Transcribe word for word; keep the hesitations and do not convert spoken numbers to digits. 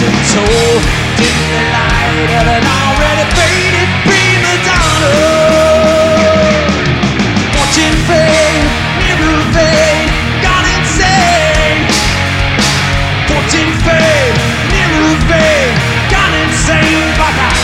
told in the light of an already faded prima donna. Watching fade, mirror fade, gone insane. Watching fade, mirror fade, gone insane. But I